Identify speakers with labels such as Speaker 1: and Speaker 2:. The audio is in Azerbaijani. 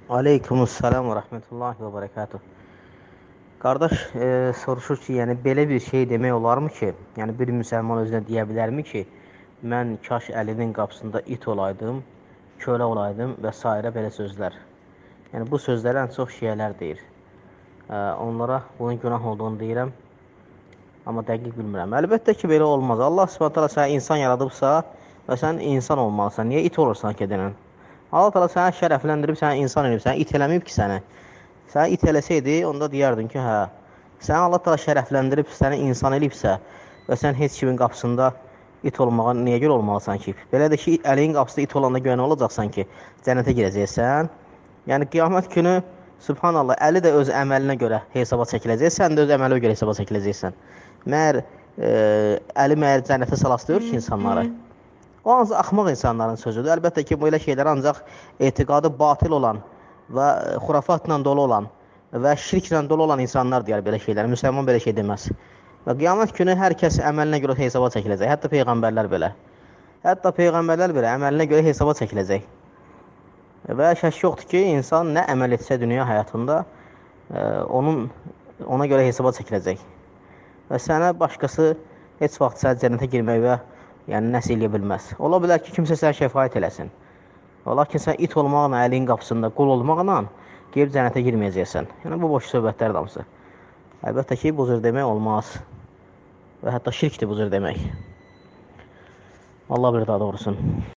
Speaker 1: Aleykumussalam və rəhmətullahi və bərəkatuh. Qardaş soruşur ki, yəni belə bir şey demək olarmı ki, yəni bir müsəlman özünə deyə bilərmi ki, mən kaş Əlinin qapısında it olaydım, kölə olaydım və s. belə sözlər. Yəni bu sözləri ən çox şiyələr deyir. Onlara bunun günah olduğunu deyirəm, amma dəqiq bilmirəm. Əlbəttə ki, belə olmaz. Allah Subhanahu səni insan yaradıbsa və sən insan olmalısan. Niyə it olursan ki, denən? Allah Teala səni şərəfləndirib, səni insan edib, səni it eləməyib ki səni. Səni it eləsəydi, onda deyərdin ki, hə, səni Allah Teala şərəfləndirib, səni insan edibsə və sən heç kimin qapısında it olmağa niyə görə olmalısan ki? Belədir ki, Əliyin qapısında it olanda görə nə olacaqsan ki, cənnətə girəcəksən. Yəni, qiyamət günü, subhanallah, Əli də öz əməlinə görə hesaba çəkiləcək, sən də öz əmələ görə hesaba çəkiləcəksən. Məyər Əli məyər cənnətə salaslıyor ki, insanları? O ancaq axmaq insanların sözüdür. Əlbəttə ki, belə şeylər ancaq etiqadı batil olan və xurafatla dolu olan və şirklə dolu olan insanlar deyər belə şeylər. Müsəlman belə şey deməz. Və qiyamət günü hər kəs əməlinə görə hesaba çəkiləcək. Hətta peyğəmbərlər belə. Hətta peyğəmbərlər belə əməlinə görə hesaba çəkiləcək. Və şək yoxdur ki, insan nə əməl etsə dünya həyatında ona görə hesaba çəkiləcək. Və sənə başqası heç vaxt sənə cənnətə girməyə yəni nəsə eləyə bilməz. Ola bilər ki, kimsə sənə şəfaət eləsin. Lakin sən it olmaqla, Əliyin qapısında qul olmaqla gəlib cənnətə girməyəcəksən. Yəni, bu boş söhbətlər damısı. Əlbəttə ki, bu cür demək olmaz. Və hətta şirkdir bu cür demək. Allah bir daha doğrusun.